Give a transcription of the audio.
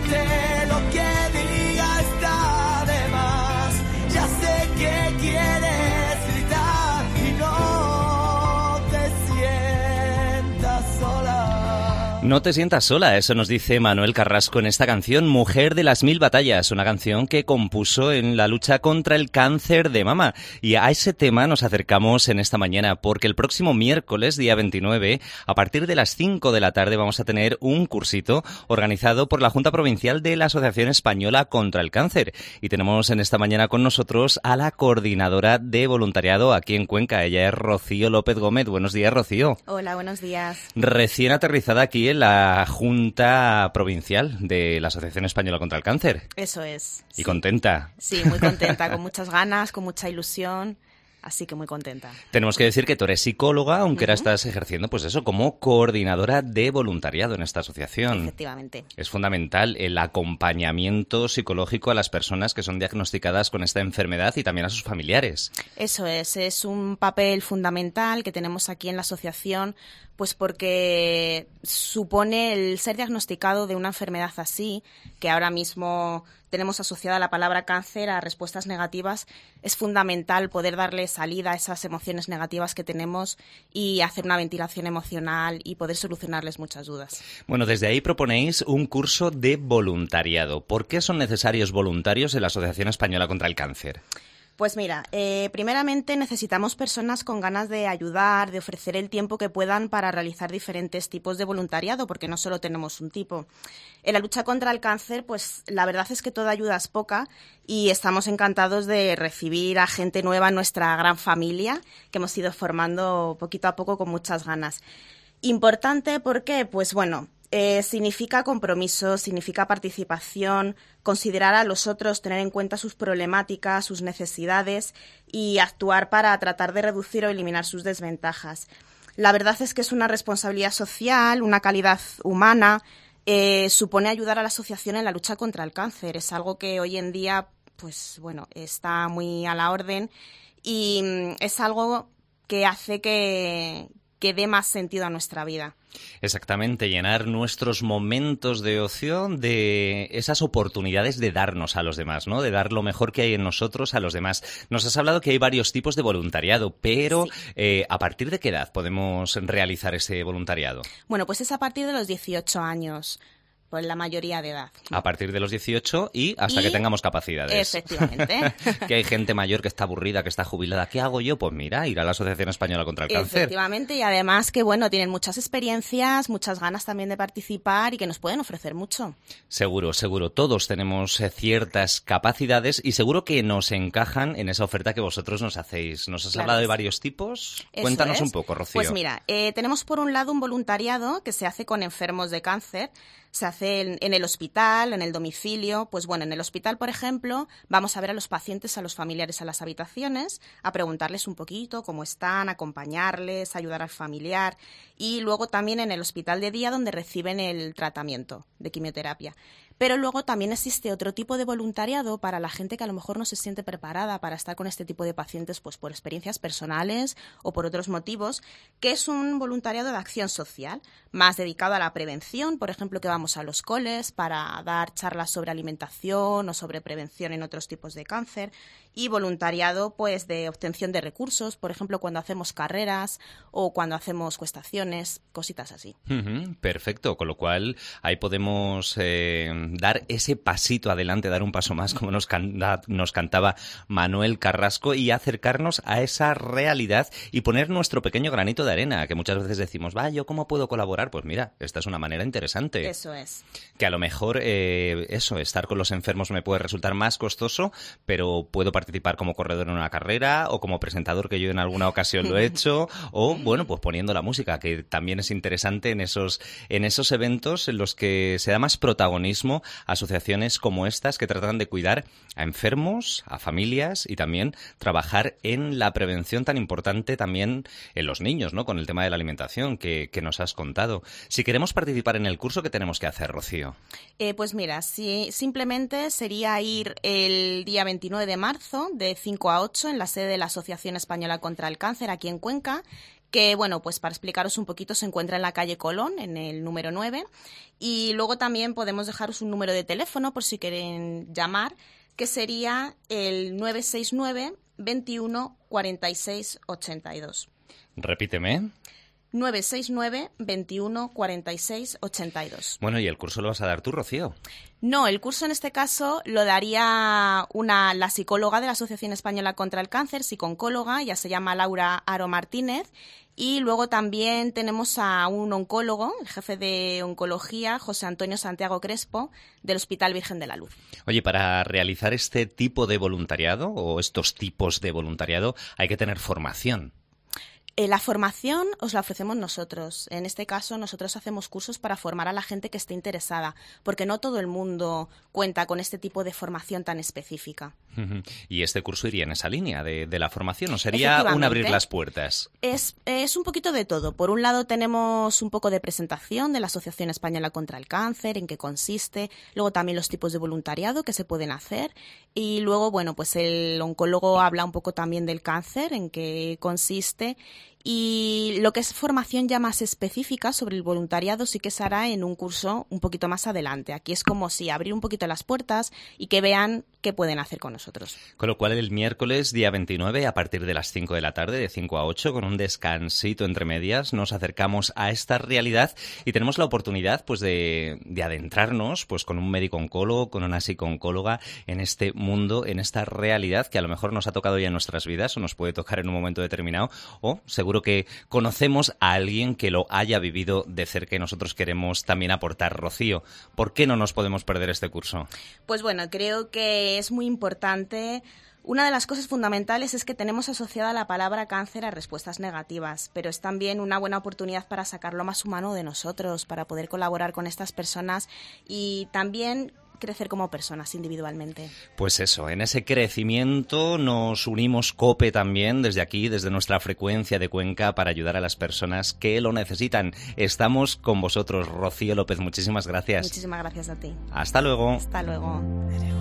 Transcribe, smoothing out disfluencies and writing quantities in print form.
importe lo que diga está de más. Ya sé que quieres gritar y no te sientas sola. No te sientas sola, eso nos dice Manuel Carrasco en esta canción Mujer de las Mil Batallas, una canción que compuso en la lucha contra el cáncer de mama. Y a ese tema nos acercamos en esta mañana porque el próximo miércoles, día 29, a partir de las 5 de la tarde vamos a tener un cursito organizado por la Junta Provincial de la Asociación Española contra el Cáncer. Y tenemos en esta mañana con nosotros a la coordinadora de voluntariado aquí en Cuenca. Ella es Rocío López Gómez. Buenos días, Rocío. Hola, buenos días. Recién aterrizada aquí en la Junta Provincial de la Asociación Española contra el Cáncer. Eso es. ¿Y contenta? Sí, muy contenta, con muchas ganas, con mucha ilusión, así que muy contenta. Tenemos que decir que tú eres psicóloga, aunque ahora estás ejerciendo, pues eso, como coordinadora de voluntariado en esta asociación. Efectivamente. Es fundamental el acompañamiento psicológico a las personas que son diagnosticadas con esta enfermedad y también a sus familiares. Eso es un papel fundamental que tenemos aquí en la asociación, pues porque supone el ser diagnosticado de una enfermedad así, que ahora mismo tenemos asociada la palabra cáncer a respuestas negativas. Es fundamental poder darle salida a esas emociones negativas que tenemos y hacer una ventilación emocional y poder solucionarles muchas dudas. Bueno, desde ahí proponéis un curso de voluntariado. ¿Por qué son necesarios voluntarios en la Asociación Española contra el Cáncer? Pues mira, primeramente necesitamos personas con ganas de ayudar, de ofrecer el tiempo que puedan para realizar diferentes tipos de voluntariado, porque no solo tenemos un tipo. En la lucha contra el cáncer, pues la verdad es que toda ayuda es poca y estamos encantados de recibir a gente nueva en nuestra gran familia que hemos ido formando poquito a poco con muchas ganas. Importante porque, pues bueno, significa compromiso, significa participación, considerar a los otros, tener en cuenta sus problemáticas, sus necesidades y actuar para tratar de reducir o eliminar sus desventajas. La verdad es que es una responsabilidad social, una calidad humana, supone ayudar a la asociación en la lucha contra el cáncer. Es algo que hoy en día, pues bueno, está muy a la orden y es algo que hace que dé más sentido a nuestra vida. Exactamente, llenar nuestros momentos de ocio de esas oportunidades de darnos a los demás, ¿no? De dar lo mejor que hay en nosotros a los demás. Nos has hablado que hay varios tipos de voluntariado, pero sí. ¿A partir de qué edad podemos realizar ese voluntariado? Bueno, pues es a partir de los 18 años. Pues la mayoría de edad. A partir de los 18 y hasta que tengamos capacidades. Efectivamente. Que hay gente mayor que está aburrida, que está jubilada. ¿Qué hago yo? Pues mira, ir a la Asociación Española contra el Cáncer. Efectivamente, y además que bueno, tienen muchas experiencias, muchas ganas también de participar y que nos pueden ofrecer mucho. Seguro, seguro. Todos tenemos ciertas capacidades y seguro que nos encajan en esa oferta que vosotros nos hacéis. ¿Nos has hablado de varios tipos? Eso Cuéntanos es. un poco, Rocío. Pues mira, tenemos por un lado un voluntariado que se hace con enfermos de cáncer. Se hace en el hospital, en el domicilio. Pues bueno, en el hospital, por ejemplo, vamos a ver a los pacientes, a los familiares a las habitaciones, a preguntarles un poquito cómo están, acompañarles, ayudar al familiar. Y luego también en el hospital de día, donde reciben el tratamiento de quimioterapia. Pero luego también existe otro tipo de voluntariado para la gente que a lo mejor no se siente preparada para estar con este tipo de pacientes, pues por experiencias personales o por otros motivos, que es un voluntariado de acción social, más dedicado a la prevención. Por ejemplo, que vamos a los coles para dar charlas sobre alimentación o sobre prevención en otros tipos de cáncer. Y voluntariado pues de obtención de recursos, por ejemplo, cuando hacemos carreras o cuando hacemos cuestaciones, cositas así. Perfecto, con lo cual ahí podemos dar ese pasito adelante, dar un paso más, como nos cantaba Manuel Carrasco, y acercarnos a esa realidad y poner nuestro pequeño granito de arena, que muchas veces decimos, ¿yo cómo puedo colaborar? Pues mira, esta es una manera interesante. Eso es. Que a lo mejor estar con los enfermos me puede resultar más costoso, pero puedo participar como corredor en una carrera o como presentador, que yo en alguna ocasión lo he hecho, o bueno, pues poniendo la música, que también es interesante en esos eventos en los que se da más protagonismo a asociaciones como estas que tratan de cuidar a enfermos, a familias y también trabajar en la prevención tan importante también en los niños, ¿no? Con el tema de la alimentación que nos has contado. Si queremos participar en el curso, ¿qué tenemos que hacer, Rocío? Pues mira, simplemente sería ir el día 29 de marzo de 5 a 8 en la sede de la Asociación Española contra el Cáncer aquí en Cuenca, que, bueno, pues para explicaros un poquito, se encuentra en la calle Colón, en el número 9, y luego también podemos dejaros un número de teléfono por si quieren llamar, que sería el 969 21 46 82. Repíteme. 969 21 46 82. Bueno, ¿y el curso lo vas a dar tú, Rocío? No, el curso en este caso lo daría la psicóloga de la Asociación Española contra el Cáncer, psicooncóloga, ya se llama Laura Aro Martínez, y luego también tenemos a un oncólogo, el jefe de oncología, José Antonio Santiago Crespo, del Hospital Virgen de la Luz. Oye, para realizar este tipo de voluntariado o estos tipos de voluntariado hay que tener formación. La formación os la ofrecemos nosotros. En este caso, nosotros hacemos cursos para formar a la gente que esté interesada, porque no todo el mundo cuenta con este tipo de formación tan específica. ¿Y este curso iría en esa línea de la formación? ¿O sería un abrir las puertas? Es un poquito de todo. Por un lado tenemos un poco de presentación de la Asociación Española contra el Cáncer, en qué consiste, luego también los tipos de voluntariado que se pueden hacer, y luego, bueno, pues el oncólogo habla un poco también del cáncer, en qué consiste. Y lo que es formación ya más específica sobre el voluntariado sí que se hará en un curso un poquito más adelante. Aquí es como si abrir un poquito las puertas y que vean qué pueden hacer con nosotros. Con lo cual el miércoles día 29 a partir de las 5 de la tarde, de 5 a 8, con un descansito entre medias, nos acercamos a esta realidad y tenemos la oportunidad pues de adentrarnos pues con un médico oncólogo, con una psicooncóloga en este mundo, en esta realidad que a lo mejor nos ha tocado ya en nuestras vidas o nos puede tocar en un momento determinado, o seguro que conocemos a alguien que lo haya vivido de cerca y nosotros queremos también aportar. Rocío, ¿por qué no nos podemos perder este curso? Pues bueno, creo que es muy importante. Una de las cosas fundamentales es que tenemos asociada la palabra cáncer a respuestas negativas, pero es también una buena oportunidad para sacar lo más humano de nosotros, para poder colaborar con estas personas y también crecer como personas individualmente. Pues eso, en ese crecimiento nos unimos COPE también desde aquí, desde nuestra frecuencia de Cuenca, para ayudar a las personas que lo necesitan. Estamos con vosotros, Rocío López, muchísimas gracias. Muchísimas gracias a ti. Hasta luego. Hasta luego.